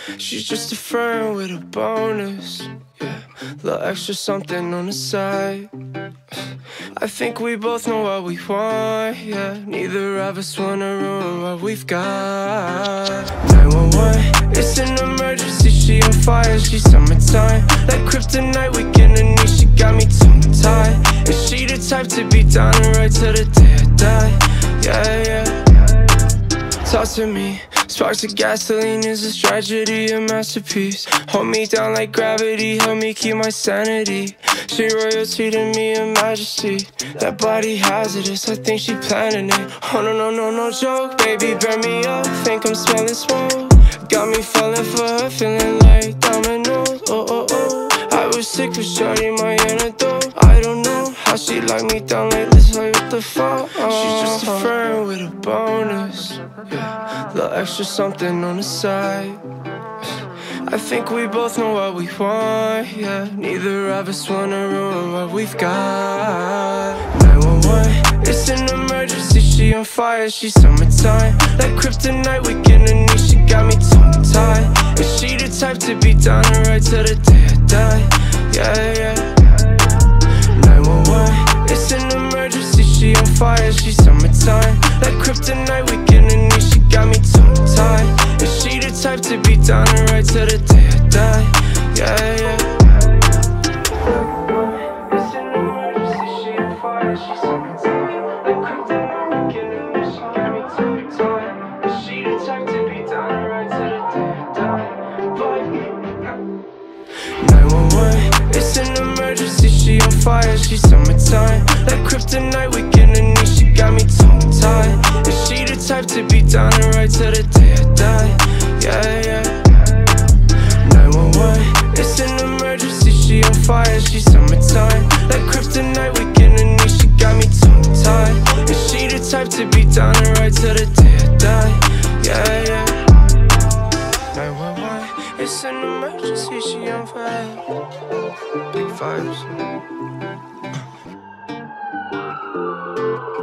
She's just a friend with a bonus, yeah, little extra something on the side. I think we both know what we want, yeah. Neither of us wanna ruin what we've got. 911, it's an emergency, she on fire, she's summertime. Like kryptonite, we getting knee, she got me tongue-tied. And she the type to be down and right till the day I die, yeah, yeah. Talk to me, sparks of gasoline, is this tragedy a masterpiece? Hold me down like gravity, help me keep my sanity. She royalty to me, a majesty. That body hazardous, I think she planning it. Oh no, no, no, no joke, baby, burn me up, think I'm smelling smoke. Got me falling for her, feeling like dominoes, oh, oh, oh. I was sick with shorty, my antidote. I don't know how she locked me down like this, like what the fuck. She's just a friend with a bonus, yeah, little extra something on the side. I think we both know what we want, yeah. Neither of us wanna ruin what we've got. 911, it's an emergency, she on fire, she's summertime. Like kryptonite, we getting knee, she got me tongue-tied. And she the type to be down and right till the day I die, yeah, yeah. 911, it's an emergency, she on fire, she's summertime. Like kryptonite, we getting knee, she got me tongue-tied. And she the type to be down and right till the day I die, yeah, yeah. It's an emergency, she on fire, she's summertime. Like kryptonite, we getting knee, she got me tongue-tied. And she the type to be down and right till the day I die, but 911, it's an emergency, she on fire, she's summertime. Like kryptonite, we getting knee, she got me tongue-tied. And she the type to be down and right till the day I die, yeah, yeah. 911, it's an emergency, she on fire, she's summertime. Like kryptonite, we getting knee, she got me tongue-tied. And she the type to be down and right till the day I die, yeah, yeah. 911, it's an emergency, she on fire. Big vibes.